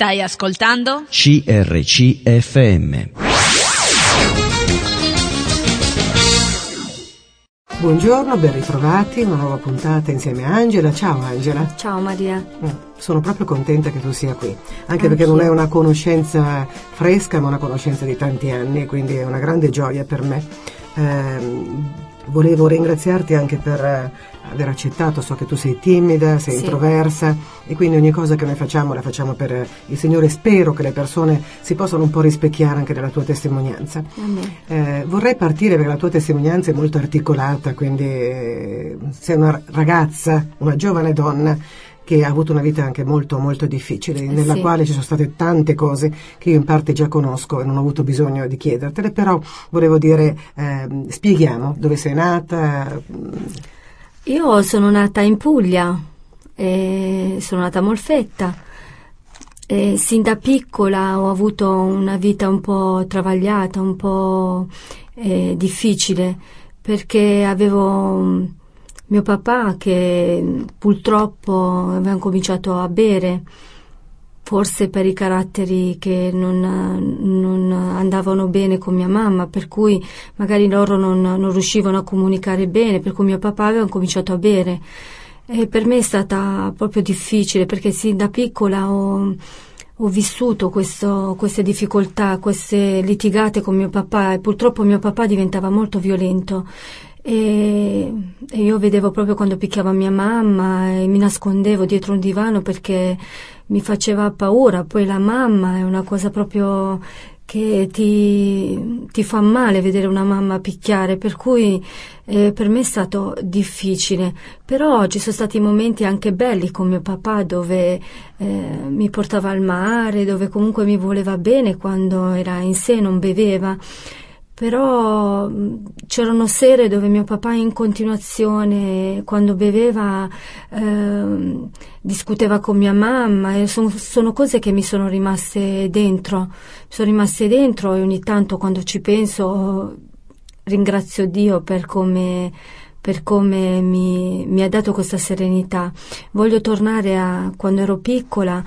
Stai ascoltando? CRC FM. Buongiorno, ben ritrovati, una nuova puntata insieme a Angela. Ciao Angela. Ciao Maria. Sono proprio contenta che tu sia qui, anche perché non è una conoscenza fresca, ma una conoscenza di tanti anni, quindi è una grande gioia per me. Volevo ringraziarti anche per aver accettato, so che tu sei timida, sei introversa, e quindi ogni cosa che noi facciamo la facciamo per il Signore. Spero che le persone si possano un po' rispecchiare anche nella tua testimonianza. Vorrei partire perché la tua testimonianza è molto articolata, quindi sei una ragazza, una giovane donna che ha avuto una vita anche molto molto difficile, nella quale ci sono state tante cose che io in parte già conosco e non ho avuto bisogno di chiedertele, però volevo dire, spieghiamo dove sei nata. Io sono nata in Puglia, sono nata a Molfetta, sin da piccola ho avuto una vita un po' travagliata, un po' difficile, perché avevo mio papà che purtroppo aveva cominciato a bere, forse per i caratteri che non andavano bene con mia mamma, per cui magari loro non riuscivano a comunicare bene, per cui mio papà aveva cominciato a bere. E per me è stata proprio difficile, perché sin da piccola ho vissuto queste difficoltà, queste litigate con mio papà, e purtroppo mio papà diventava molto violento. E io vedevo proprio quando picchiava mia mamma e mi nascondevo dietro un divano perché mi faceva paura. Poi la mamma è una cosa proprio che ti fa male vedere una mamma picchiare, per cui per me è stato difficile. Però ci sono stati momenti anche belli con mio papà, dove mi portava al mare, dove comunque mi voleva bene quando era in sé, non beveva. Però c'erano sere dove mio papà in continuazione, quando beveva, discuteva con mia mamma, e sono cose che mi sono rimaste dentro. E ogni tanto quando ci penso ringrazio Dio per come mi ha dato questa serenità. Voglio tornare a quando ero piccola.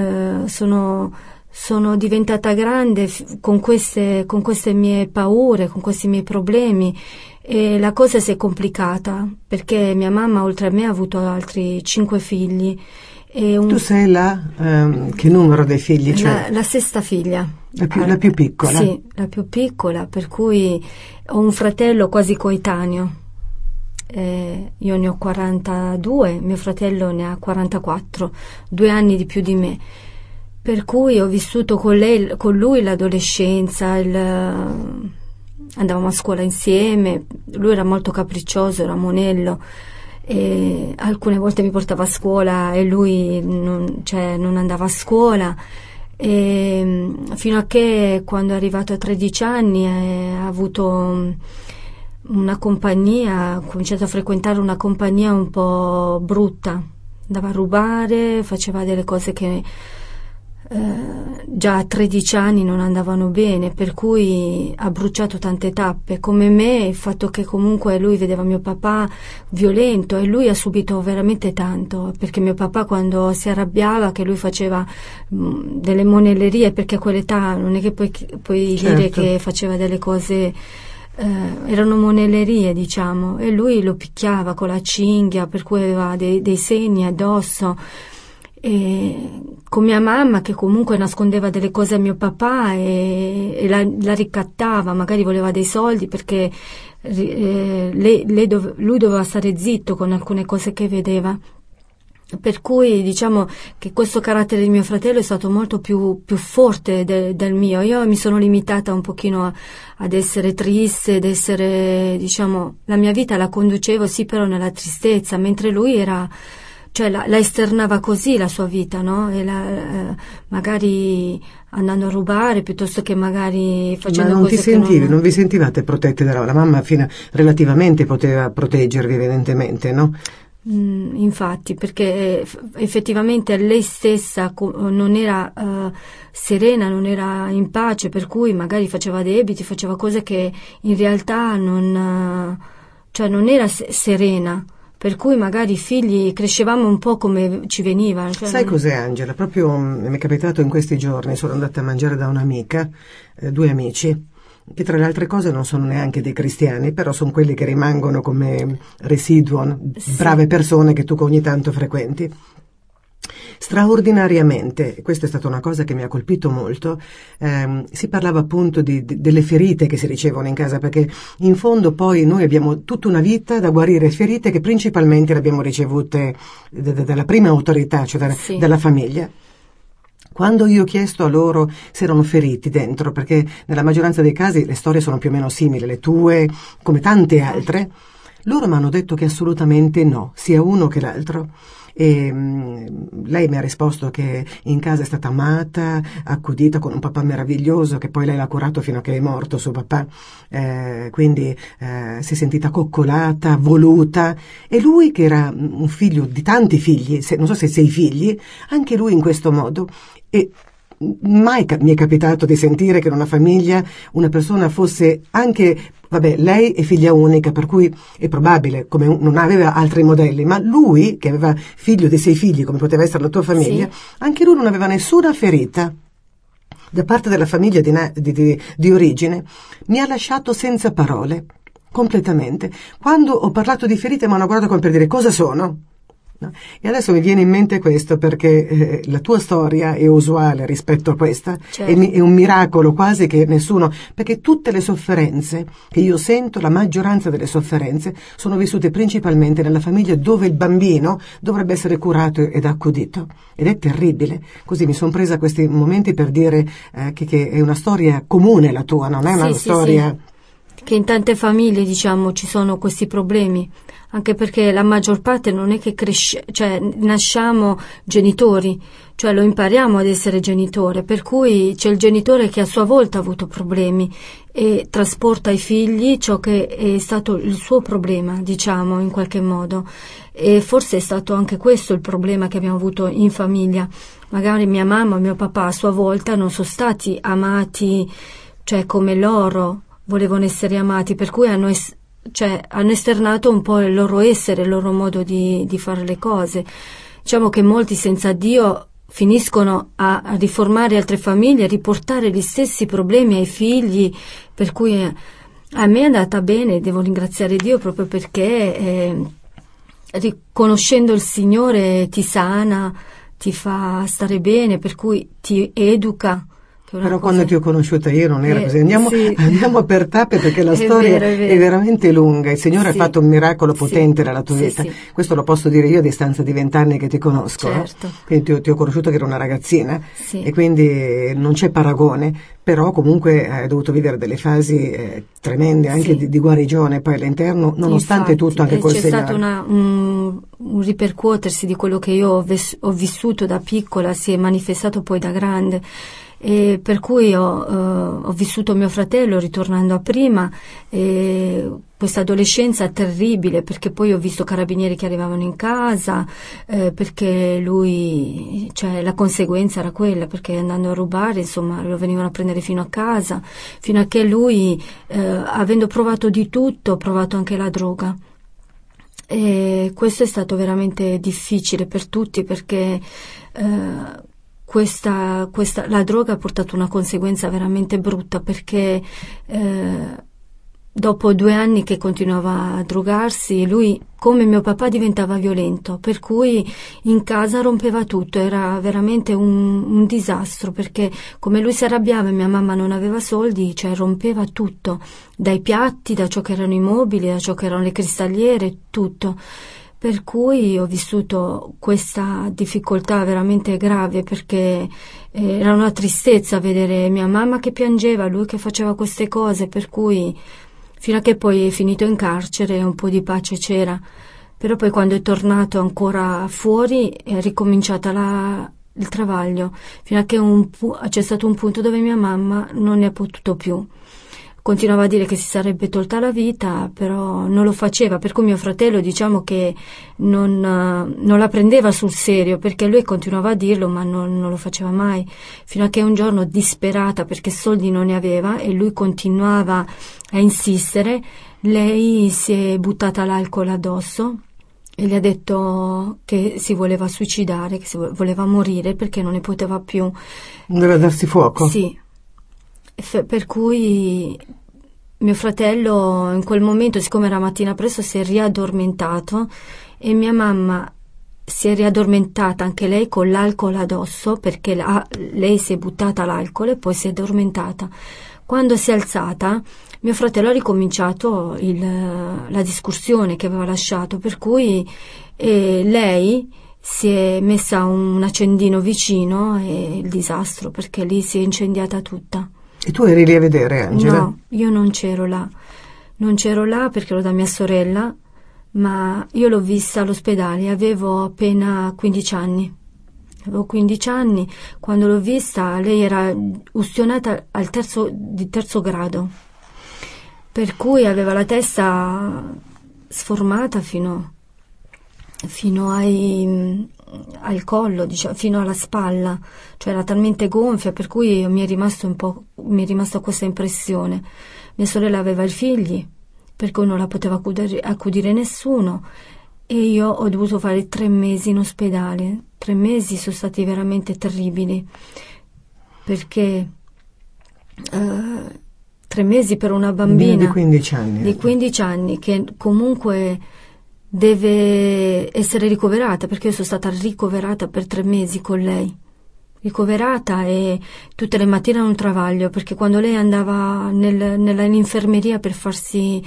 Sono diventata grande con queste mie paure, con questi miei problemi, e la cosa si è complicata perché mia mamma oltre a me ha avuto altri 5 figli. Tu sei che numero dei figli? Cioè? La sesta figlia. La più piccola? Sì, la più piccola, per cui ho un fratello quasi coetaneo. Io ne ho 42, mio fratello ne ha 44, 2 anni di più di me. Per cui ho vissuto con lui l'adolescenza, andavamo a scuola insieme, lui era molto capriccioso, era monello, e alcune volte mi portava a scuola e lui non andava a scuola, e fino a che quando è arrivato a 13 anni ha avuto una compagnia, ha cominciato a frequentare una compagnia un po' brutta, andava a rubare, faceva delle cose che già a 13 anni non andavano bene, per cui ha bruciato tante tappe. Come me, il fatto che comunque lui vedeva mio papà violento, e lui ha subito veramente tanto, perché mio papà quando si arrabbiava, che lui faceva delle monellerie, perché a quell'età non è che puoi dire che faceva delle cose, erano monellerie, diciamo, e lui lo picchiava con la cinghia, per cui aveva dei segni addosso. E con mia mamma che comunque nascondeva delle cose a mio papà e la ricattava, magari voleva dei soldi perché lui doveva stare zitto con alcune cose che vedeva. Per cui diciamo che questo carattere di mio fratello è stato molto più forte del mio. Io mi sono limitata un pochino ad essere triste, ad essere, diciamo, la mia vita la conducevo sì però nella tristezza, mentre lui era, cioè la esternava così la sua vita, no? E magari andando a rubare piuttosto che magari facendo cose che non vi sentivate protette la mamma relativamente poteva proteggervi evidentemente, no? Infatti, perché effettivamente lei stessa non era serena, non era in pace, per cui magari faceva debiti, faceva cose che in realtà non era serena. per cui magari i figli crescevamo un po' come ci veniva. Cioè Sai cos'è, Angela? Proprio mi è capitato in questi giorni, sono andata a mangiare da un'amica, 2 amici, che tra le altre cose non sono neanche dei cristiani, però sono quelli che rimangono come residuo, brave persone che tu ogni tanto frequenti. Straordinariamente, questa è stata una cosa che mi ha colpito molto, si parlava appunto delle ferite che si ricevono in casa, perché in fondo poi noi abbiamo tutta una vita da guarire ferite che principalmente le abbiamo ricevute dalla prima autorità, cioè dalla famiglia. Quando io ho chiesto a loro se erano feriti dentro, perché nella maggioranza dei casi le storie sono più o meno simili, le tue come tante altre, loro mi hanno detto che assolutamente no, sia uno che l'altro. E lei mi ha risposto che in casa è stata amata, accudita con un papà meraviglioso, che poi lei l'ha curato fino a che è morto suo papà, quindi si è sentita coccolata, voluta, e lui che era un figlio di tanti figli, non so se 6 figli, anche lui in questo modo. E mai mi è capitato di sentire che in una famiglia una persona fosse anche, lei è figlia unica, per cui è probabile, come non aveva altri modelli, ma lui, che aveva figlio di 6 figli, come poteva essere la tua famiglia, anche lui non aveva nessuna ferita da parte della famiglia di origine. Mi ha lasciato senza parole, completamente. Quando ho parlato di ferite mi hanno guardato come per dire: cosa sono? No? E adesso mi viene in mente questo, perché la tua storia è usuale rispetto a questa, certo. È un miracolo quasi che nessuno, perché tutte le sofferenze che io sento, la maggioranza delle sofferenze sono vissute principalmente nella famiglia dove il bambino dovrebbe essere curato ed accudito, ed è terribile. Così mi sono presa questi momenti per dire che è una storia comune la tua, non è una storia... Sì. Che in tante famiglie, diciamo, ci sono questi problemi, anche perché la maggior parte non è che nasciamo genitori, cioè lo impariamo ad essere genitore, per cui c'è il genitore che a sua volta ha avuto problemi e trasporta ai figli ciò che è stato il suo problema, diciamo, in qualche modo. E forse è stato anche questo il problema che abbiamo avuto in famiglia. Magari mia mamma o mio papà a sua volta non sono stati amati, cioè come loro volevano essere amati, per cui hanno esternato un po' il loro essere, il loro modo di fare le cose. Diciamo che molti senza Dio finiscono a riformare altre famiglie, a riportare gli stessi problemi ai figli, per cui a me è andata bene, devo ringraziare Dio proprio perché riconoscendo il Signore ti sana, ti fa stare bene, per cui ti educa. Però quando ti ho conosciuta io non era così. Andiamo per tappe, perché la storia è veramente lunga. Il Signore ha fatto un miracolo potente nella tua vita. Questo lo posso dire io a distanza di 20 anni che ti conosco. Certo. Quindi ti ho conosciuta che eri una ragazzina e quindi non c'è paragone, però comunque hai dovuto vivere delle fasi tremende anche di guarigione poi all'interno, nonostante tutto, anche col Signore. C'è stato un ripercuotersi di quello che io ho vissuto da piccola, si è manifestato poi da grande. E per cui ho vissuto mio fratello ritornando a prima, questa adolescenza terribile, perché poi ho visto carabinieri che arrivavano in casa, perché lui, cioè la conseguenza era quella, perché andando a rubare, insomma, lo venivano a prendere fino a casa, fino a che lui, avendo provato di tutto, ha provato anche la droga. E questo è stato veramente difficile per tutti, perché la droga ha portato una conseguenza veramente brutta, perché dopo 2 anni che continuava a drogarsi, lui, come mio papà, diventava violento, per cui in casa rompeva tutto, era veramente un disastro, perché come lui si arrabbiava e mia mamma non aveva soldi, cioè rompeva tutto, dai piatti, da ciò che erano i mobili, da ciò che erano le cristalliere, tutto. Per cui ho vissuto questa difficoltà veramente grave, perché era una tristezza vedere mia mamma che piangeva, lui che faceva queste cose, per cui fino a che poi è finito in carcere un po' di pace c'era. Però poi quando è tornato ancora fuori è ricominciata il travaglio, fino a che c'è stato un punto dove mia mamma non ne ha potuto più. Continuava a dire che si sarebbe tolta la vita, però non lo faceva, per cui mio fratello, diciamo che non la prendeva sul serio, perché lui continuava a dirlo ma non lo faceva mai, fino a che un giorno, disperata perché soldi non ne aveva e lui continuava a insistere, lei si è buttata l'alcol addosso e gli ha detto che si voleva suicidare, che voleva morire perché non ne poteva più. Doveva darsi fuoco? Sì. Per cui mio fratello in quel momento, siccome era mattina presto, si è riaddormentato e mia mamma si è riaddormentata anche lei con l'alcol addosso, perché lei si è buttata l'alcol e poi si è addormentata. Quando si è alzata, mio fratello ha ricominciato la discussione che aveva lasciato, per cui lei si è messa un accendino vicino e il disastro, perché lì si è incendiata tutta. E tu eri lì a vedere, Angela? No, io non c'ero là. Non c'ero là perché ero da mia sorella, ma io l'ho vista all'ospedale, avevo appena 15 anni. Avevo 15 anni, quando l'ho vista lei era ustionata di terzo grado, per cui aveva la testa sformata fino al collo, diciamo, fino alla spalla, cioè era talmente gonfia, per cui mi è rimasta questa impressione. Mia sorella aveva i figli, per cui non la poteva accudire nessuno, e io ho dovuto fare 3 mesi in ospedale. 3 mesi sono stati veramente terribili, perché 3 mesi per una bambina di 15 anni. Di 15 anni che comunque deve essere ricoverata, perché io sono stata ricoverata per 3 mesi con lei, ricoverata, e tutte le mattine un travaglio, perché quando lei andava nell'infermeria per farsi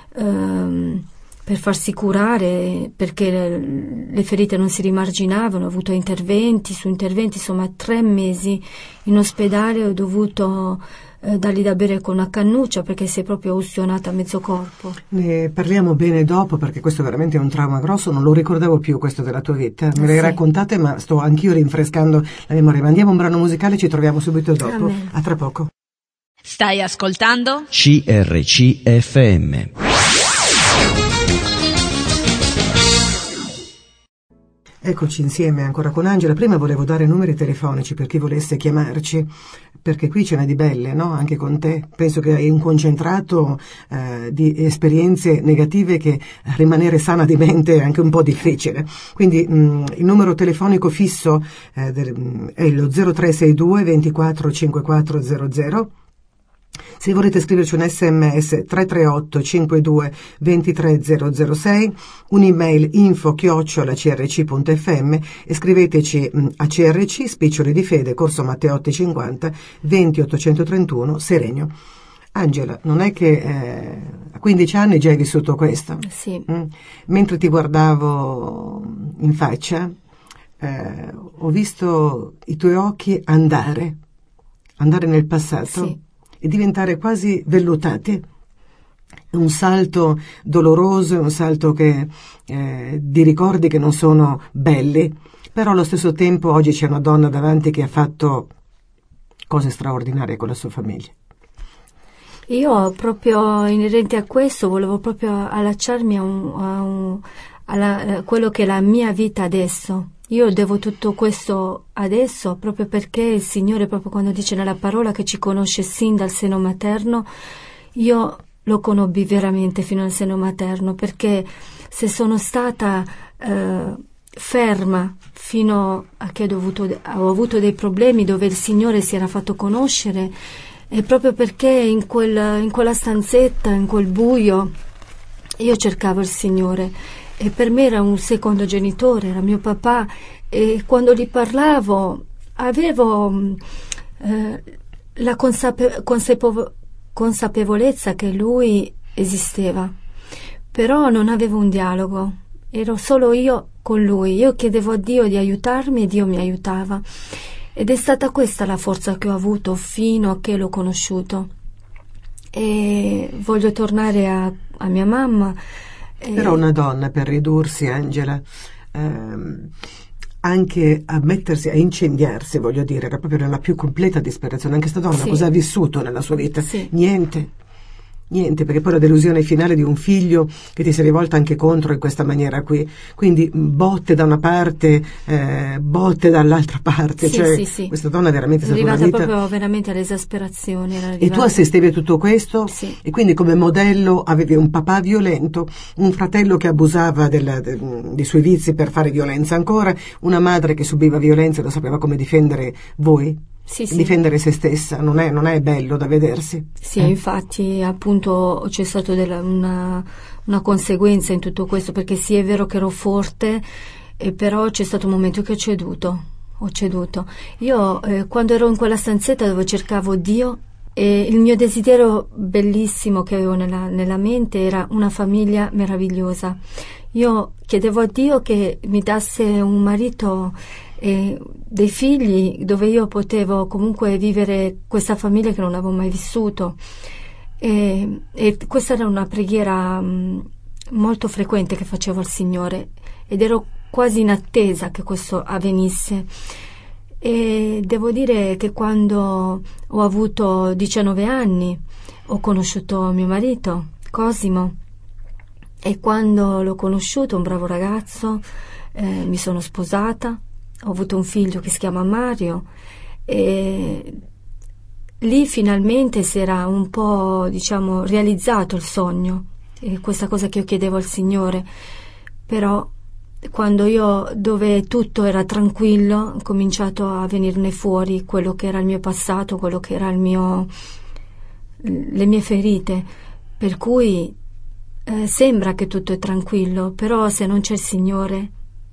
curare, perché le ferite non si rimarginavano, ho avuto interventi su interventi, insomma 3 mesi in ospedale, ho dovuto dargli da bere con una cannuccia perché si è proprio ustionata a mezzo corpo. Ne parliamo bene dopo, perché questo veramente è un trauma grosso, non lo ricordavo più questo della tua vita, me l'hai raccontate, ma sto anch'io rinfrescando la memoria. Ma andiamo a un brano musicale, ci troviamo subito dopo. Amen. A tra poco. Stai ascoltando? CRCFM. Eccoci insieme ancora con Angela. Prima volevo dare numeri telefonici per chi volesse chiamarci, perché qui ce n'è di belle, no? Anche con te. Penso che hai un concentrato di esperienze negative che rimanere sana di mente è anche un po' difficile. Quindi il numero telefonico fisso è lo 0362 24 5400. Se volete scriverci un sms 338 52 23 006, un'email info@crc.fm e scriveteci a CRC, Spiccioli di Fede, Corso Matteotti 50, 20 831, Serenio. Angela, non è che a 15 anni già hai vissuto questo? Sì. Mentre ti guardavo in faccia, ho visto i tuoi occhi andare nel passato. Sì. E diventare quasi vellutati. Un salto doloroso, un salto di ricordi che non sono belli, però allo stesso tempo oggi c'è una donna davanti che ha fatto cose straordinarie con la sua famiglia. Io proprio inerente a questo volevo proprio allacciarmi a quello che è la mia vita adesso. Io devo tutto questo adesso proprio perché il Signore, proprio quando dice nella parola che ci conosce sin dal seno materno, io lo conobbi veramente fino al seno materno, perché se sono stata ferma fino a che ho avuto dei problemi dove il Signore si era fatto conoscere, è proprio perché in quella stanzetta, in quel buio, io cercavo il Signore. E per me era un secondo genitore, era mio papà, e quando gli parlavo avevo la consapevolezza che lui esisteva, però non avevo un dialogo, ero solo io con lui. Io chiedevo a Dio di aiutarmi e Dio mi aiutava, ed è stata questa la forza che ho avuto fino a che l'ho conosciuto. E voglio tornare a mia mamma. Però una donna, per ridursi, Angela, anche a mettersi a incendiarsi, voglio dire, era proprio nella più completa disperazione. Anche sta donna, sì. Cosa ha vissuto nella sua vita? Sì. Niente. Niente, perché poi la delusione finale di un figlio che ti si rivolta anche contro in questa maniera qui, quindi botte da una parte, botte dall'altra parte, sì. Questa donna veramente è stata arrivata una vita proprio veramente all'esasperazione. E tu assistevi a tutto questo? Sì. E quindi come modello avevi un papà violento, un fratello che abusava dei suoi vizi per fare violenza ancora, una madre che subiva violenza e lo sapeva come difendere voi? Sì. Difendere se stessa non è bello da vedersi. Sì, infatti appunto c'è stata una conseguenza in tutto questo, perché sì, è vero che ero forte, però c'è stato un momento che ho ceduto. Io quando ero in quella stanzetta dove cercavo Dio, il mio desiderio bellissimo che avevo nella mente era una famiglia meravigliosa. Io chiedevo a Dio che mi dasse un marito e dei figli dove io potevo comunque vivere questa famiglia che non avevo mai vissuto, e questa era una preghiera molto frequente che facevo al Signore, ed ero quasi in attesa che questo avvenisse. E devo dire che quando ho avuto 19 anni ho conosciuto mio marito Cosimo, e quando l'ho conosciuto, un bravo ragazzo, mi sono sposata. Ho avuto un figlio che si chiama Mario, e lì finalmente si era un po', realizzato il sogno, e questa cosa che io chiedevo al Signore. Però quando dove tutto era tranquillo, ho cominciato a venirne fuori quello che era il mio passato, quello che era le mie ferite, per cui sembra che tutto è tranquillo, però se non c'è il Signore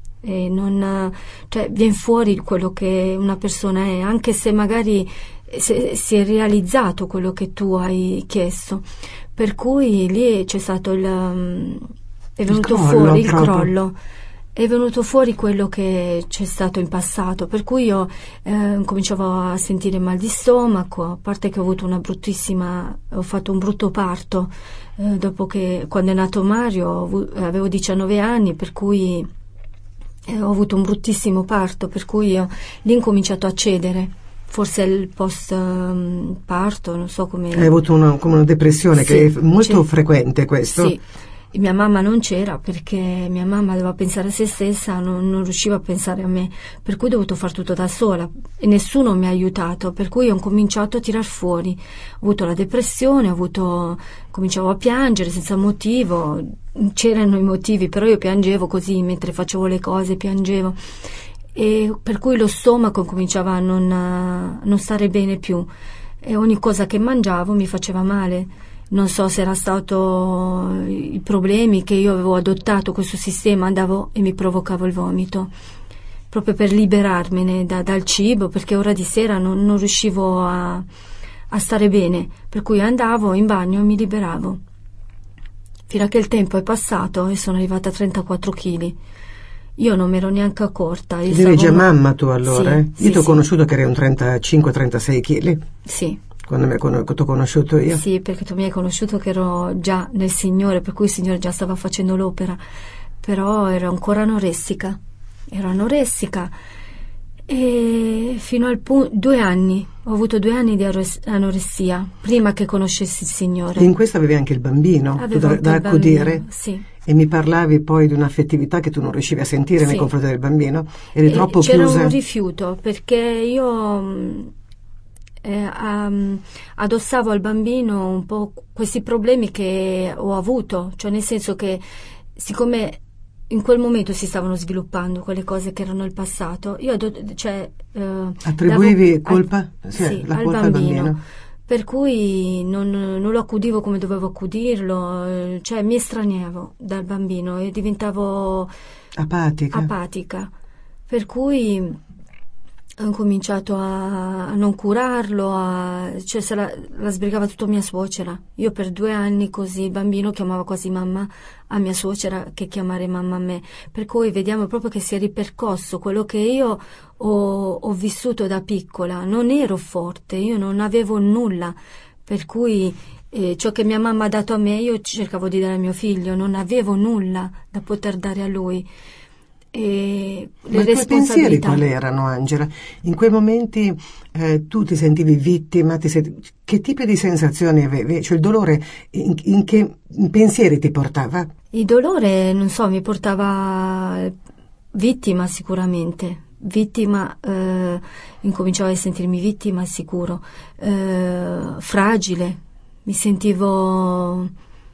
viene fuori quello che una persona è, anche se magari si è realizzato quello che tu hai chiesto. Per cui lì c'è stato è venuto fuori il crollo, è venuto fuori quello che c'è stato in passato, per cui io cominciavo a sentire mal di stomaco, a parte che ho fatto un brutto parto dopo che, quando è nato Mario, avevo 19 anni, per cui ho avuto un bruttissimo parto, per cui io lì ho incominciato a cedere, forse il post parto, non so come. Hai avuto come una depressione, sì, che è molto frequente questo? Sì. Mia mamma non c'era, perché mia mamma doveva pensare a se stessa, non riusciva a pensare a me, per cui ho dovuto fare tutto da sola e nessuno mi ha aiutato, per cui ho cominciato a tirar fuori. Ho avuto la depressione, cominciavo a piangere senza motivo, c'erano i motivi, però io piangevo così, mentre facevo le cose piangevo, e per cui lo stomaco cominciava a non stare bene più, e ogni cosa che mangiavo mi faceva male. Non so se era stato i problemi che io avevo adottato questo sistema, andavo e mi provocavo il vomito, proprio per liberarmene dal cibo, perché ora di sera non riuscivo a stare bene, per cui andavo in bagno e mi liberavo. Fino a che il tempo è passato e sono arrivata a 34 kg. Io non mi ero neanche accorta. Eri già mamma tu allora? Sì, io ti ho sì. conosciuto che eri un 35-36 kg. Sì. Quando ti ho conosciuto io? Sì, perché tu mi hai conosciuto che ero già nel Signore, per cui il Signore già stava facendo l'opera, però ero ancora anoressica, e fino al 2 anni, ho avuto 2 anni di anoressia, prima che conoscessi il Signore. E in questo avevi anche il bambino, da accudire? Bambino, sì. E mi parlavi poi di un'affettività che tu non riuscivi a sentire nei confronti del bambino? Eri troppo c'era chiusa? Un rifiuto, perché io addossavo al bambino un po' questi problemi che ho avuto, cioè nel senso che siccome in quel momento si stavano sviluppando quelle cose che erano il passato, io attribuivi colpa? Sì, la al colpa bambino, per cui non lo accudivo come dovevo accudirlo, cioè mi estraniavo dal bambino e diventavo apatica, per cui ho cominciato a non curarlo, cioè se la sbrigava tutto mia suocera. Io per 2 anni così il bambino chiamava quasi mamma a mia suocera che chiamare mamma a me, per cui vediamo proprio che si è ripercosso quello che io ho vissuto da piccola. Non ero forte, io non avevo nulla, per cui ciò che mia mamma ha dato a me io cercavo di dare a mio figlio, non avevo nulla da poter dare a lui. e le Ma i tuoi pensieri responsabilità. quali erano, Angela? In quei momenti tu ti sentivi vittima, che tipo di sensazioni avevi? Cioè il dolore in che pensieri ti portava? Il dolore, non so, mi portava vittima sicuramente. Vittima, incominciavo a sentirmi vittima sicuro, fragile, mi sentivo...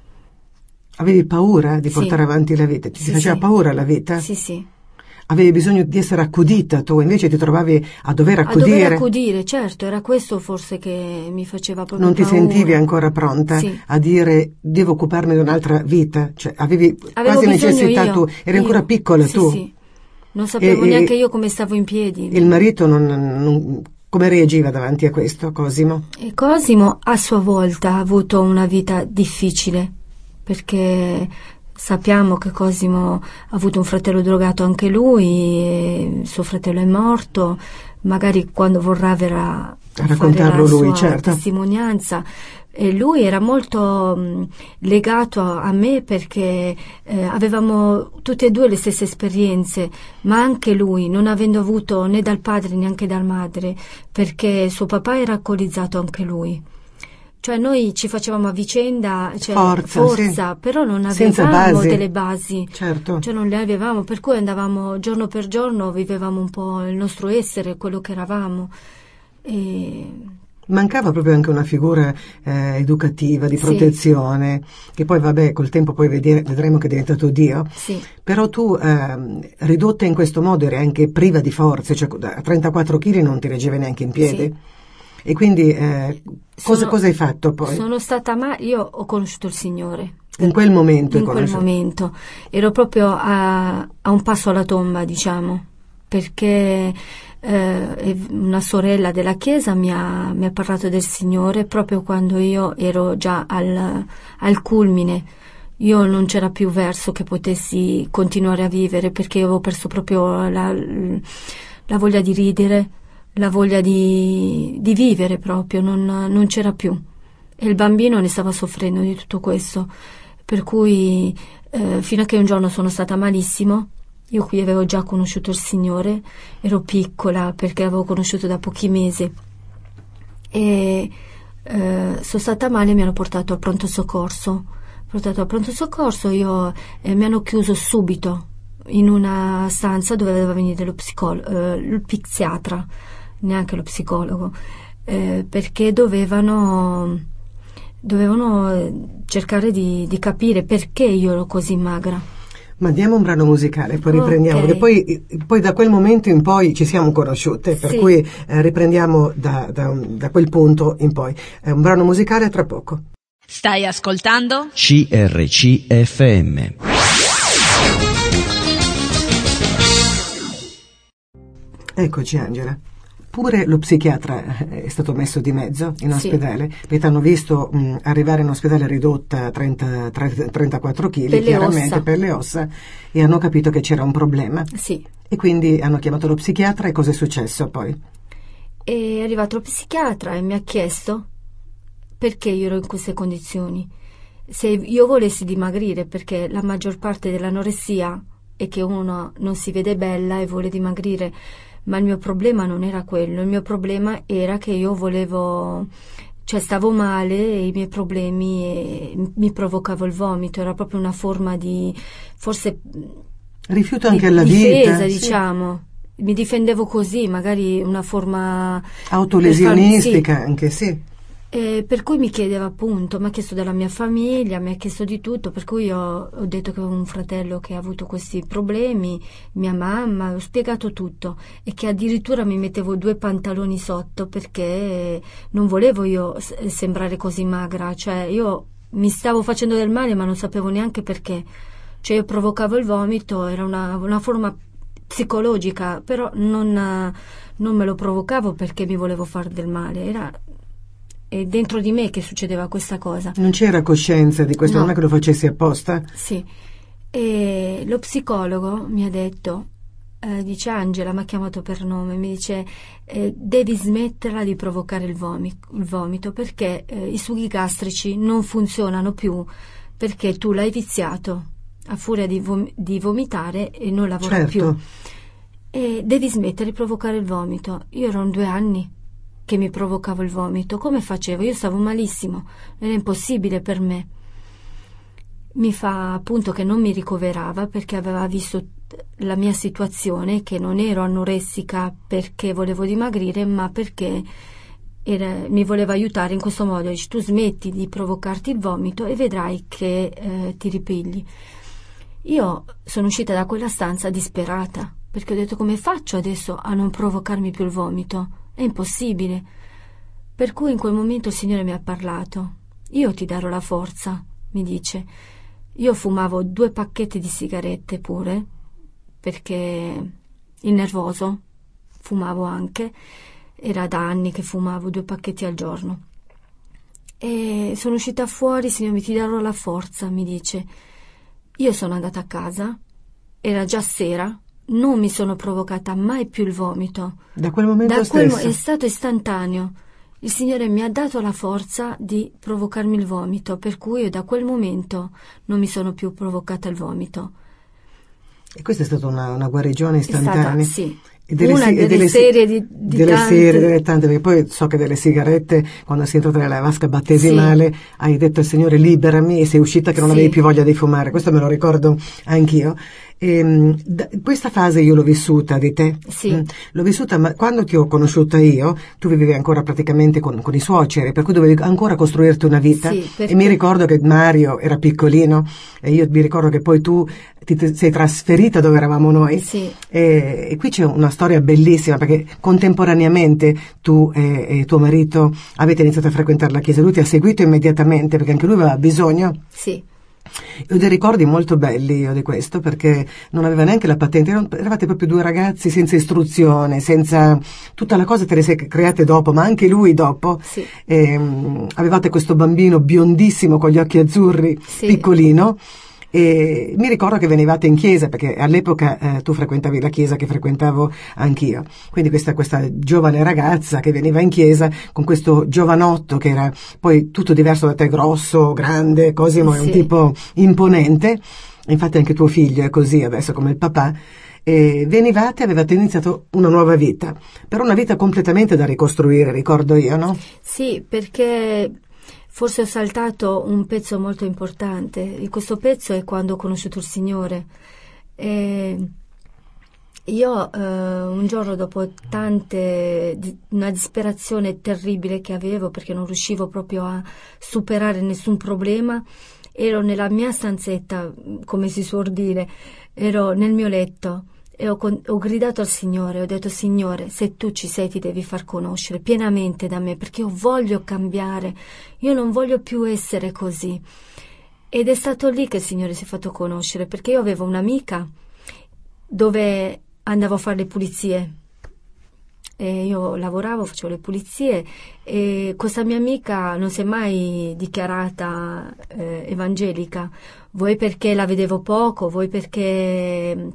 Avevi paura di Sì. portare avanti la vita? Ti Sì, faceva sì. paura la vita? Sì, sì. Avevi bisogno di essere accudita tu, invece ti trovavi a dover A accudire? dover accudire, certo, era questo forse che mi faceva proprio Non ti paura. sentivi ancora pronta Sì. a dire devo occuparmi di un'altra vita? Cioè avevi Avevo quasi bisogno necessità io. tu, eri ancora piccola Sì, tu. sì. Non sapevo E- neanche io come stavo in piedi. Il marito come reagiva davanti a questo, Cosimo? E Cosimo a sua volta ha avuto una vita difficile, perché sappiamo che Cosimo ha avuto un fratello drogato anche lui, e suo fratello è morto, magari quando vorrà verrà a raccontarlo fare la lui, sua certo. testimonianza. E lui era molto legato a me perché avevamo tutte e due le stesse esperienze, ma anche lui, non avendo avuto né dal padre neanche dal madre, perché suo papà era alcolizzato anche lui. Cioè noi ci facevamo a vicenda, cioè, forza, sì. però non Senza avevamo basi. delle basi. Certo. Cioè non le avevamo, per cui andavamo giorno per giorno, vivevamo un po' il nostro essere, quello che eravamo. E... Mancava proprio anche una figura educativa, di Sì. protezione, che poi vabbè col tempo poi vedremo che è diventato Dio. Sì. Però tu, ridotta in questo modo, eri anche priva di forze, cioè a 34 kg non ti reggevi neanche in piedi. Sì. E quindi cosa hai fatto poi? Sono stata io ho conosciuto il Signore. In quel momento? In quel momento. Ero proprio a un passo alla tomba, diciamo, perché una sorella della chiesa mi ha parlato del Signore proprio quando io ero già al culmine. Io non c'era più verso che potessi continuare a vivere, perché avevo perso proprio la voglia di ridere, la voglia di vivere proprio, non c'era più. E il bambino ne stava soffrendo di tutto questo, per cui fino a che un giorno sono stata malissimo. Io qui avevo già conosciuto il Signore, ero piccola perché avevo conosciuto da pochi mesi e sono stata male, mi hanno portato al pronto soccorso. Mi hanno chiuso subito in una stanza dove doveva venire il psichiatra, neanche lo psicologo, perché dovevano cercare di capire perché io ero così magra. Ma diamo un brano musicale, poi riprendiamo, Okay. perché poi da quel momento in poi ci siamo conosciute, per Sì. cui riprendiamo da quel punto in poi. Un brano musicale tra poco. Stai ascoltando? CRCFM. Eccoci, Angela. Pure lo psichiatra è stato messo di mezzo in Sì. ospedale, e ti hanno visto arrivare in ospedale ridotta a 34 kg, Per le chiaramente ossa. per le ossa, e hanno capito che c'era un problema. Sì. E quindi hanno chiamato lo psichiatra. E cosa è successo poi? È arrivato lo psichiatra e mi ha chiesto perché io ero in queste condizioni. Se io volessi dimagrire, perché la maggior parte dell'anoressia è che uno non si vede bella e vuole dimagrire, ma il mio problema non era quello. Il mio problema era che io stavo male e i miei problemi mi provocavo il vomito. Era proprio una forma di, forse, Rifiuto anche alla vita. difesa, sì. diciamo. Mi difendevo così, magari una forma Autolesionistica, anche sì. per cui mi chiedeva appunto, mi ha chiesto della mia famiglia, mi ha chiesto di tutto, per cui io ho detto che avevo un fratello che ha avuto questi problemi, mia mamma, ho spiegato tutto, e che addirittura mi mettevo 2 pantaloni sotto perché non volevo io sembrare così magra, cioè io mi stavo facendo del male ma non sapevo neanche perché, cioè io provocavo il vomito, era una forma psicologica, però non me lo provocavo perché mi volevo fare del male, era dentro di me che succedeva questa cosa. Non c'era coscienza di questo, No. non è che lo facessi apposta? Sì, e lo psicologo mi ha detto, dice Angela, mi ha chiamato per nome, mi dice devi smetterla di provocare il vomito perché i sughi gastrici non funzionano più perché tu l'hai viziato a furia di vomitare e non lavora certo. più. E devi smettere di provocare il vomito. Io erano 2 anni che mi provocavo il vomito. Come facevo? Io stavo malissimo, era impossibile per me. Mi fa appunto che non mi ricoverava perché aveva visto la mia situazione, che non ero anoressica perché volevo dimagrire, ma perché mi voleva aiutare in questo modo. Dice: tu smetti di provocarti il vomito e vedrai che ti ripigli. Io sono uscita da quella stanza disperata, perché ho detto: come faccio adesso a non provocarmi più il vomito? È impossibile. Per cui in quel momento il Signore mi ha parlato. Io ti darò la forza, mi dice. Io fumavo 2 pacchetti di sigarette pure, perché il nervoso fumavo anche, era da anni che fumavo 2 pacchetti al giorno. E sono uscita fuori, Signore, ti darò la forza, mi dice. Io sono andata a casa, era già sera, non mi sono provocata mai più il vomito. Da quel momento stesso? È stato istantaneo. Il Signore mi ha dato la forza di provocarmi il vomito, per cui io da quel momento non mi sono più provocata il vomito. E questa è stata una guarigione istantanea? È stata, sì. E delle serie di tante, perché poi so che delle sigarette, quando sei entrata nella vasca battesimale, sì, hai detto al Signore liberami, e sei uscita che non avevi più voglia di fumare. Questo me lo ricordo anch'io. Questa fase io l'ho vissuta di te, sì. L'ho vissuta, ma quando ti ho conosciuta io, tu vivevi ancora praticamente con i suoceri, per cui dovevi ancora costruirti una vita, sì, perché... e mi ricordo che Mario era piccolino, e io mi ricordo che poi tu ti sei trasferita dove eravamo noi, sì. E qui c'è una storia bellissima, perché contemporaneamente tu e tuo marito avete iniziato a frequentare la chiesa. Lui ti ha seguito immediatamente perché anche lui aveva bisogno. Sì. Ho dei ricordi molto belli io di questo, perché non aveva neanche la patente, eravate proprio 2 ragazzi senza istruzione, senza tutta la cosa, te le sei create dopo, ma anche lui dopo. Sì. Avevate questo bambino biondissimo con gli occhi azzurri, sì, piccolino. E mi ricordo che venivate in chiesa, perché all'epoca tu frequentavi la chiesa che frequentavo anch'io, quindi questa giovane ragazza che veniva in chiesa con questo giovanotto che era poi tutto diverso da te, grosso, grande, Cosimo è un tipo imponente, infatti anche tuo figlio è così adesso come il papà. E venivate, avevate iniziato una nuova vita, però una vita completamente da ricostruire, ricordo io, no? Sì, perché forse ho saltato un pezzo molto importante. E questo pezzo è quando ho conosciuto il Signore. Io un giorno, dopo una disperazione terribile che avevo, perché non riuscivo proprio a superare nessun problema, ero nella mia stanzetta, come si suol dire, ero nel mio letto e ho gridato al Signore, ho detto: Signore, se tu ci sei ti devi far conoscere pienamente da me, perché io voglio cambiare, io non voglio più essere così. Ed è stato lì che il Signore si è fatto conoscere, perché io avevo un'amica dove andavo a fare le pulizie, e io lavoravo, facevo le pulizie, e questa mia amica non si è mai dichiarata evangelica, vuoi perché la vedevo poco, vuoi perché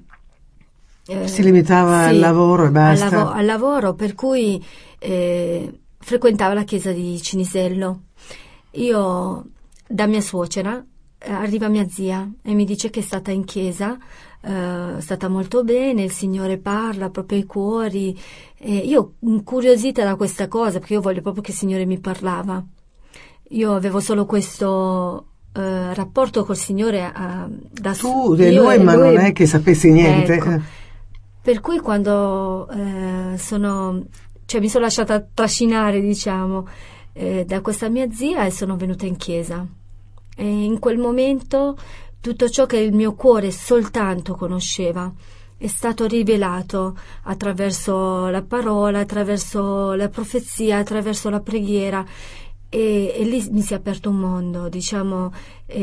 si limitava al lavoro e basta. Al lavoro, per cui frequentava la chiesa di Cinisello. Io, da mia suocera, arriva mia zia e mi dice che è stata in chiesa, è stata molto bene, il Signore parla proprio ai cuori. Io, incuriosita da questa cosa, perché io voglio proprio che il Signore mi parlava. Io avevo solo questo rapporto col Signore da tu e lui, ma non è che sapessi niente. Ecco. Per cui quando mi sono lasciata trascinare, diciamo, da questa mia zia, e sono venuta in chiesa. E in quel momento tutto ciò che il mio cuore soltanto conosceva è stato rivelato attraverso la parola, attraverso la profezia, attraverso la preghiera, e lì mi si è aperto un mondo, diciamo.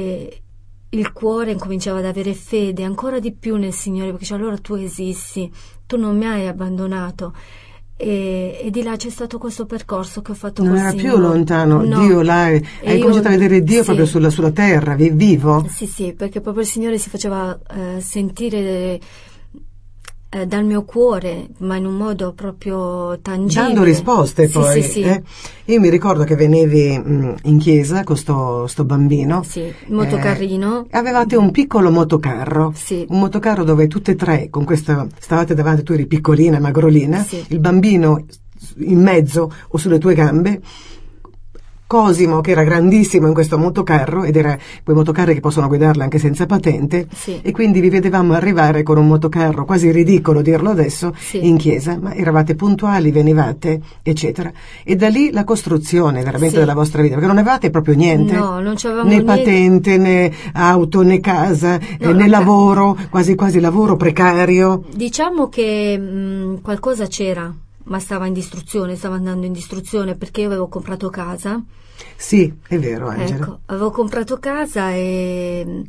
Il cuore incominciava ad avere fede ancora di più nel Signore, perché allora tu esisti, tu non mi hai abbandonato, e di là c'è stato questo percorso che ho fatto col Signore. Non era più lontano, no. Dio là, hai cominciato a vedere Dio, sì, proprio sulla terra, vivo. Sì, perché proprio il Signore si faceva sentire dal mio cuore, ma in un modo proprio tangibile. Dando risposte poi. Sì. Io mi ricordo che venevi in chiesa con sto bambino. Sì, il motocarrino. Avevate un piccolo motocarro. Sì. Un motocarro dove tutte e tre, con questo, stavate davanti, tu eri piccolina, magrolina, Sì. il bambino in mezzo o sulle tue gambe. Cosimo, che era grandissimo in questo motocarro, ed era quei motocarri che possono guidarla anche senza patente, Sì. e quindi vi vedevamo arrivare con un motocarro, quasi ridicolo dirlo adesso, Sì. in chiesa, ma eravate puntuali, venivate, eccetera. E da lì la costruzione veramente Sì. della vostra vita, perché non avevate proprio niente. No, non c'avevamo né niente. patente, né auto, né casa, No, né lavoro, quasi lavoro precario. Diciamo che qualcosa c'era, ma stava andando in distruzione, perché io avevo comprato casa. Sì, è vero, Angela. Ecco, avevo comprato casa e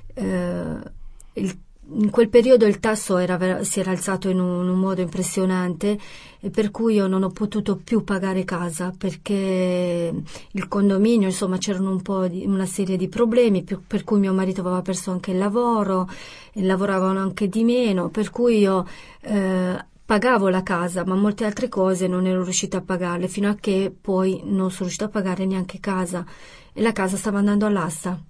in quel periodo il tasso si era alzato in un modo impressionante, e per cui io non ho potuto più pagare casa, perché il condominio, insomma, c'erano una serie di problemi, per cui mio marito aveva perso anche il lavoro e lavoravano anche di meno, per cui io pagavo la casa, ma molte altre cose non ero riuscita a pagarle, fino a che poi non sono riuscita a pagare neanche casa, e la casa stava andando all'asta.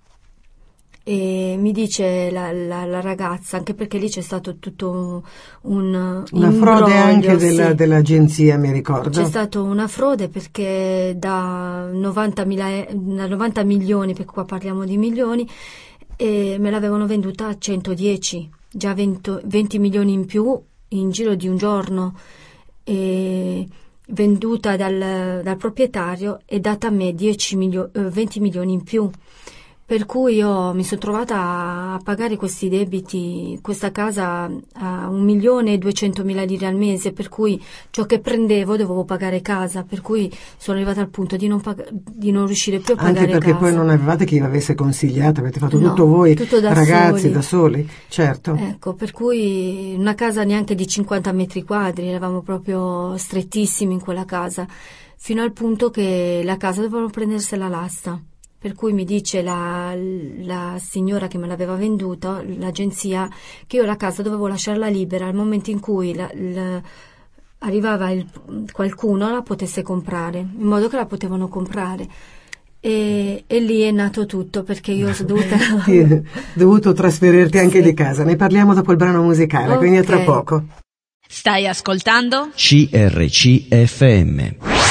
E mi dice la ragazza, anche perché lì c'è stato tutto una frode anche sì. dell'agenzia, mi ricordo. C'è stata una frode, perché da 90 milioni, perché qua parliamo di milioni, e me l'avevano venduta a 110, già 20 milioni in più in giro di un giorno, e venduta dal proprietario e data a me 20 milioni in più, per cui io mi sono trovata a pagare questi debiti, questa casa a 1.200.000 lire al mese, per cui ciò che prendevo dovevo pagare casa, per cui sono arrivata al punto di non riuscire più a pagare casa. Anche perché poi non avevate chi vi avesse consigliato, avete fatto No, tutto voi, tutto da ragazzi, soli. da soli, certo. Ecco, per cui una casa neanche di 50 metri quadri, eravamo proprio strettissimi in quella casa, fino al punto che la casa dovevano prendersela l'asta. Per cui mi dice la signora che me l'aveva venduta, l'agenzia, che io la casa dovevo lasciarla libera al momento in cui arrivava qualcuno la potesse comprare, in modo che la potevano comprare. E lì è nato tutto, perché io sono dovuto trasferirti anche Sì. di casa. Ne parliamo dopo il brano musicale, Ok. quindi a tra poco. Stai ascoltando? CRCFM.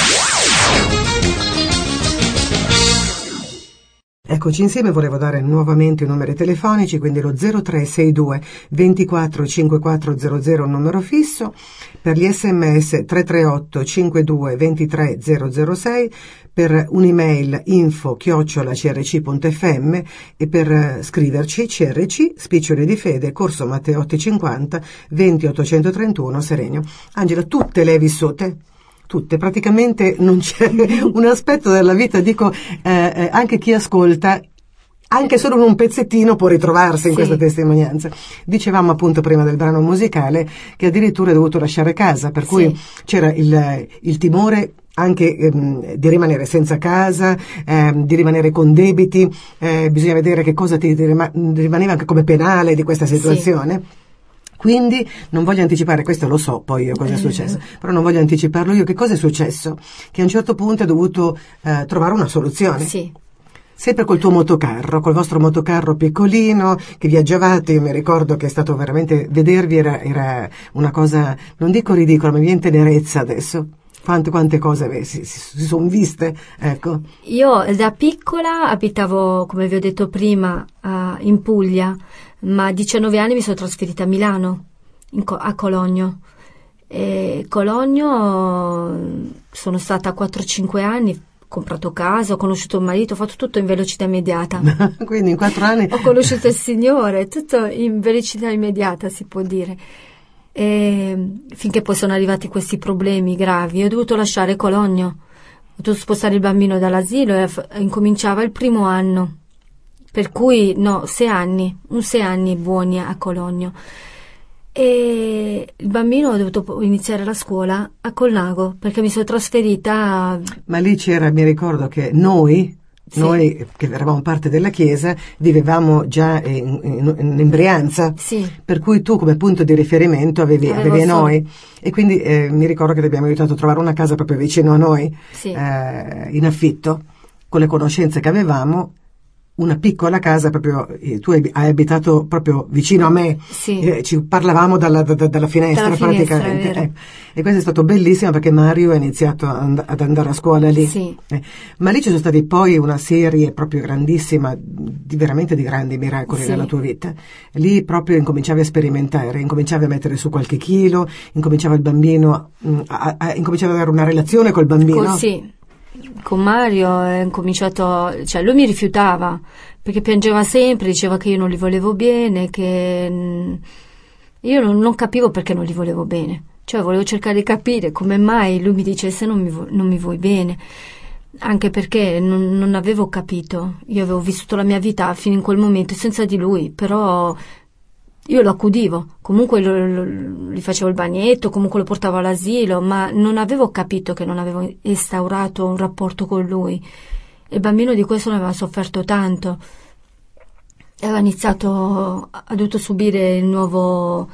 Eccoci insieme, volevo dare nuovamente i numeri telefonici, quindi lo 0362 24 5400 un numero fisso, per gli sms 338 52 23 006, per un'email info@crc.fm, e per scriverci CRC, Spiccioli di Fede, Corso Matteotti 50, 20 831 Serenio. Angela, tutte le hai vissute? Tutte, praticamente non c'è un aspetto della vita, dico, anche chi ascolta, anche solo in un pezzettino può ritrovarsi in Sì. questa testimonianza. Dicevamo appunto prima del brano musicale che addirittura hai dovuto lasciare casa, per cui Sì. c'era il timore anche di rimanere senza casa, di rimanere con debiti, bisogna vedere che cosa ti rimaneva anche come penale di questa situazione. Sì. Quindi non voglio anticipare, questo lo so poi io cosa è successo, però non voglio anticiparlo io. Che cosa è successo? Che a un certo punto hai dovuto trovare una soluzione. Sì. Sempre col tuo motocarro, col vostro motocarro piccolino, che viaggiavate. Io mi ricordo che è stato veramente, vedervi era una cosa, non dico ridicola, ma mi viene tenerezza adesso. Quante cose si sono viste, ecco. Io da piccola abitavo, come vi ho detto prima, in Puglia, ma a 19 anni mi sono trasferita a Milano, a Cologno. E Cologno sono stata 4-5 anni, ho comprato casa, ho conosciuto un marito, ho fatto tutto in velocità immediata. Quindi in 4 anni... Ho conosciuto il Signore, tutto in velocità immediata, si può dire. E finché poi sono arrivati questi problemi gravi, ho dovuto lasciare Cologno, ho dovuto spostare il bambino dall'asilo e incominciava il primo anno, per cui 6 anni buoni a Cologno, e il bambino ho dovuto iniziare la scuola a Colnago, perché mi sono trasferita. Ma lì c'era, mi ricordo che noi Sì. Noi che eravamo parte della chiesa vivevamo già in Brianza, sì. Per cui tu come punto di riferimento avevi noi, e quindi mi ricordo che ti abbiamo aiutato a trovare una casa proprio vicino a noi, sì. In affitto, con le conoscenze che avevamo. Una piccola casa proprio, tu hai abitato proprio vicino a me, sì. Ci parlavamo dalla finestra praticamente, e questo è stato bellissimo perché Mario ha iniziato ad andare a scuola lì, sì. Ma lì ci sono stati poi una serie proprio grandissima, veramente di grandi miracoli, sì. nella tua vita. Lì proprio incominciavi a sperimentare, incominciavi a mettere su qualche chilo, incominciava il bambino, incominciava ad avere una relazione col bambino. Sì. Con Mario è incominciato, cioè lui mi rifiutava perché piangeva sempre, diceva che io non gli volevo bene, che io non capivo perché non gli volevo bene, cioè volevo cercare di capire come mai lui mi dicesse non mi vuoi bene, anche perché non avevo capito. Io avevo vissuto la mia vita fino in quel momento senza di lui, però io lo accudivo, comunque gli facevo il bagnetto, comunque lo portavo all'asilo, ma non avevo capito che non avevo instaurato un rapporto con lui. Il bambino di questo ne aveva sofferto tanto. Aveva ha dovuto subire il nuovo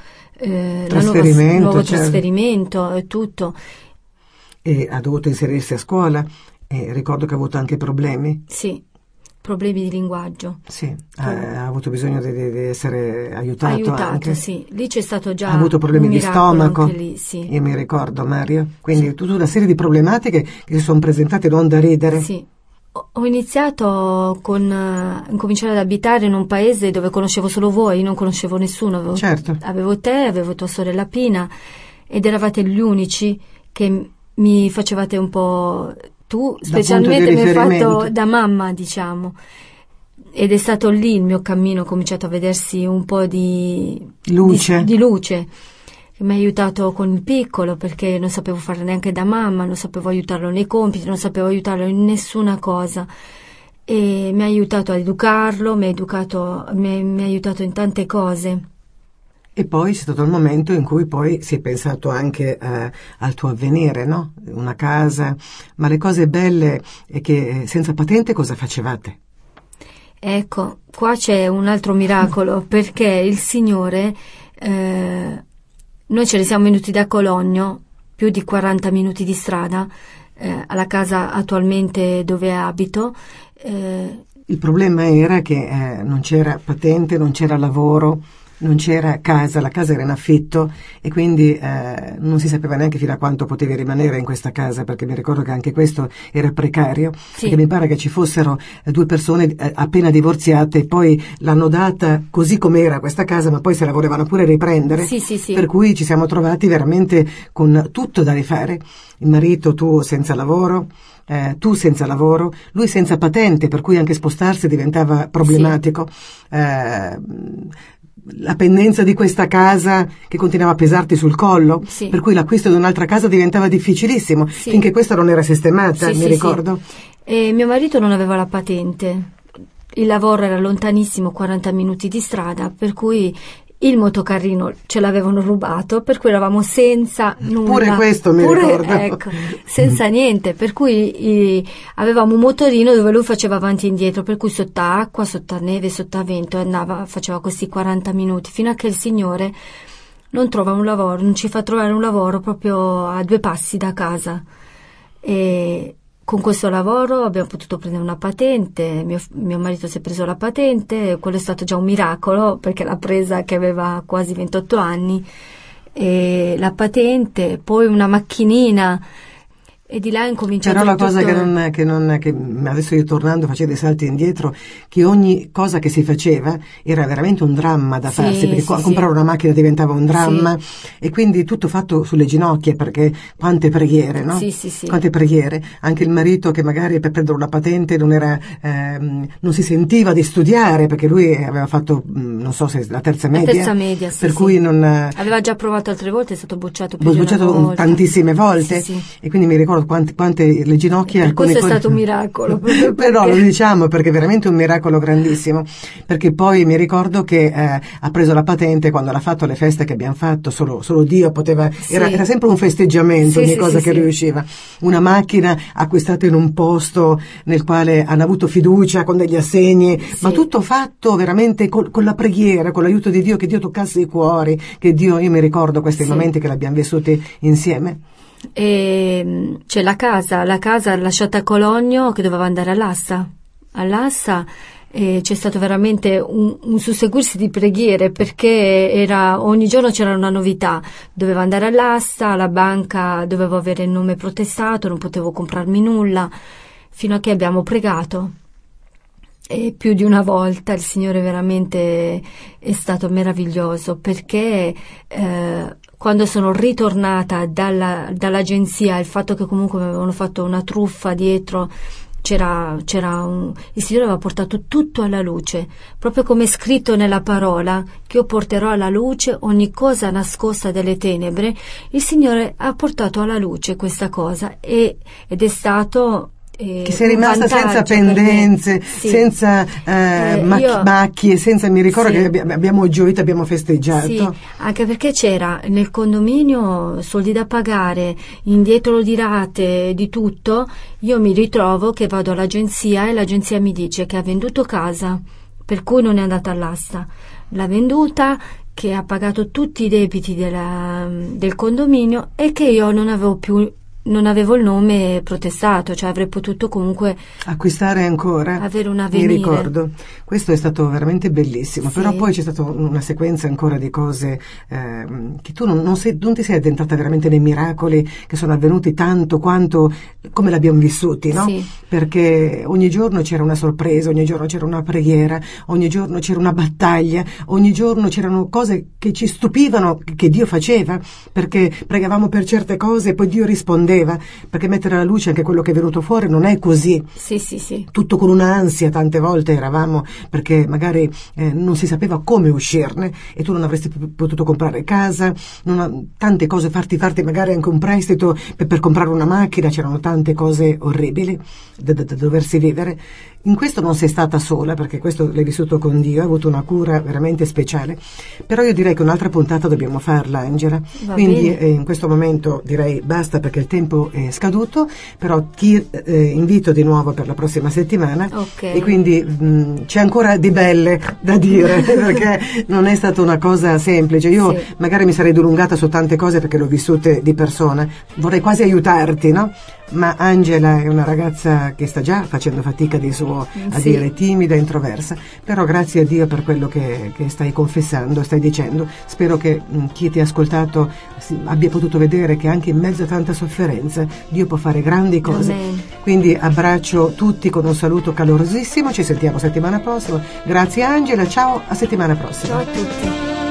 trasferimento e tutto. E ha dovuto inserirsi a scuola, e ricordo che ha avuto anche problemi. Sì. Problemi di linguaggio. Sì, ha avuto bisogno di essere aiutato anche. Sì. Lì c'è stato già ha avuto problemi di stomaco, anche lì, sì. Io mi ricordo, Mario. Quindi sì. Tutta una serie di problematiche che si sono presentate non da ridere. Sì. Ho iniziato cominciare ad abitare in un paese dove conoscevo solo voi, non conoscevo nessuno. Certo. Avevo te, avevo tua sorella Pina, ed eravate gli unici che mi facevate un po'... Tu specialmente mi hai fatto da mamma, diciamo, ed è stato lì il mio cammino, ho cominciato a vedersi un po' di luce, che mi ha aiutato con il piccolo, perché non sapevo fare neanche da mamma, non sapevo aiutarlo nei compiti, non sapevo aiutarlo in nessuna cosa, e mi ha aiutato a educarlo, mi ha aiutato in tante cose. E poi c'è stato il momento in cui poi si è pensato anche al tuo avvenire, no? Una casa, ma le cose belle è che senza patente cosa facevate? Ecco, qua c'è un altro miracolo, perché il Signore, noi ce ne siamo venuti da Cologno, più di 40 minuti di strada, alla casa attualmente dove abito. Il problema era che non c'era patente, non c'era lavoro, non c'era casa, la casa era in affitto, e quindi non si sapeva neanche fino a quanto potevi rimanere in questa casa, perché mi ricordo che anche questo era precario, sì. Perché mi pare che ci fossero due persone appena divorziate e poi l'hanno data così com'era questa casa, ma poi se la volevano pure riprendere, sì. Per cui ci siamo trovati veramente con tutto da rifare, il marito, tu senza lavoro, tu senza lavoro, lui senza patente, per cui anche spostarsi diventava problematico, sì. La pendenza di questa casa che continuava a pesarti sul collo, sì. Per cui l'acquisto di un'altra casa diventava difficilissimo, sì. Finché questa non era sistemata, mi ricordo. Sì. E mio marito non aveva la patente, il lavoro era lontanissimo, 40 minuti di strada, per cui il motocarrino ce l'avevano rubato, per cui eravamo senza nulla. Pure questo mi ricordo. Ecco, senza niente, per cui avevamo un motorino dove lui faceva avanti e indietro, per cui sott'acqua, sotto neve, sotto vento, faceva questi 40 minuti, fino a che il Signore non trova un lavoro, non ci fa trovare un lavoro proprio a 2 passi da casa. E con questo lavoro abbiamo potuto prendere una patente, mio marito si è preso la patente, quello è stato già un miracolo, perché l'ha presa che aveva quasi 28 anni, e la patente, poi una macchinina, e di là è incominciato. Però la cosa che adesso io tornando facendo i salti indietro, che ogni cosa che si faceva era veramente un dramma da farsi, perché comprare una macchina diventava un dramma, e quindi tutto fatto sulle ginocchia, perché quante preghiere, no? Sì. Quante preghiere, anche il marito che magari per prendere una patente non si sentiva di studiare, perché lui aveva fatto non so se la terza media, sì, per cui non aveva già provato altre volte, è stato bocciato tantissime volte, sì. E quindi mi ricordo so quante le ginocchia. Questo è stato un miracolo. Però lo diciamo perché è veramente un miracolo grandissimo, perché poi mi ricordo che ha preso la patente quando l'ha fatto alle feste che abbiamo fatto, solo Dio poteva, era sempre un festeggiamento, ogni cosa che riusciva. Una macchina acquistata in un posto nel quale hanno avuto fiducia, con degli assegni, ma tutto fatto veramente con la preghiera, con l'aiuto di Dio, che Dio toccasse i cuori, che Dio, io mi ricordo questi momenti che l'abbiamo vissuti insieme. E c'è la casa lasciata a Cologno che doveva andare all'asta, c'è stato veramente un susseguirsi di preghiere, perché ogni giorno c'era una novità, doveva andare all'asta, alla banca dovevo avere il nome protestato, non potevo comprarmi nulla, fino a che abbiamo pregato. E più di una volta il Signore veramente è stato meraviglioso, perché quando sono ritornata dall'agenzia, il fatto che comunque mi avevano fatto una truffa dietro, il Signore aveva portato tutto alla luce, proprio come è scritto nella parola, che io porterò alla luce ogni cosa nascosta delle tenebre. Il Signore ha portato alla luce questa cosa ed è stato che sei rimasta senza pendenze, senza macchie, senza, mi ricordo che abbiamo gioito, abbiamo festeggiato. Sì, anche perché c'era nel condominio soldi da pagare, indietro di rate, di tutto. Io mi ritrovo che vado all'agenzia e l'agenzia mi dice che ha venduto casa, per cui non è andata all'asta. L'ha venduta, che ha pagato tutti i debiti del condominio e che io non avevo il nome protestato, cioè avrei potuto comunque acquistare ancora, avere un avvenire. Mi ricordo, questo è stato veramente bellissimo, però poi c'è stata una sequenza ancora di cose che tu non ti sei addentrata veramente nei miracoli che sono avvenuti tanto quanto come l'abbiamo vissuti, no? Sì. Perché ogni giorno c'era una sorpresa, ogni giorno c'era una preghiera, ogni giorno c'era una battaglia, ogni giorno c'erano cose che ci stupivano, che Dio faceva, perché pregavamo per certe cose e poi Dio rispondeva, perché mettere alla luce anche quello che è venuto fuori non è così. Sì. Tutto con un'ansia, tante volte eravamo, perché magari non si sapeva come uscirne e tu non avresti potuto comprare casa, tante cose, farti magari anche un prestito per comprare una macchina, c'erano tante cose orribili da doversi vivere. In questo non sei stata sola, perché questo l'hai vissuto con Dio, hai avuto una cura veramente speciale, però io direi che un'altra puntata dobbiamo farla, Angela. Quindi in questo momento direi basta, perché il tempo è scaduto, però ti invito di nuovo per la prossima settimana. Okay. E quindi c'è ancora di belle da dire perché non è stata una cosa semplice. Io magari mi sarei dilungata su tante cose perché l'ho vissute di persona, vorrei quasi aiutarti, no? Ma Angela è una ragazza che sta già facendo fatica di suo a dire, timida, introversa, però grazie a Dio per quello che stai confessando, stai dicendo. Spero che chi ti ha ascoltato abbia potuto vedere che anche in mezzo a tanta sofferenza Dio può fare grandi cose. Amen. Quindi abbraccio tutti con un saluto calorosissimo, ci sentiamo settimana prossima. Grazie Angela, ciao, a settimana prossima. Ciao a tutti.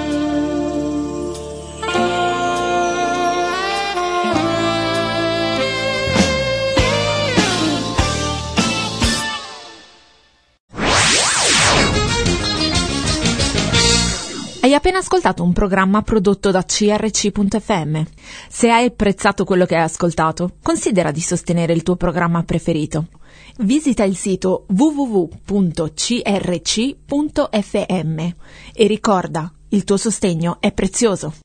Hai appena ascoltato un programma prodotto da CRC.fm. Se hai apprezzato quello che hai ascoltato, considera di sostenere il tuo programma preferito. Visita il sito www.crc.fm e ricorda, il tuo sostegno è prezioso.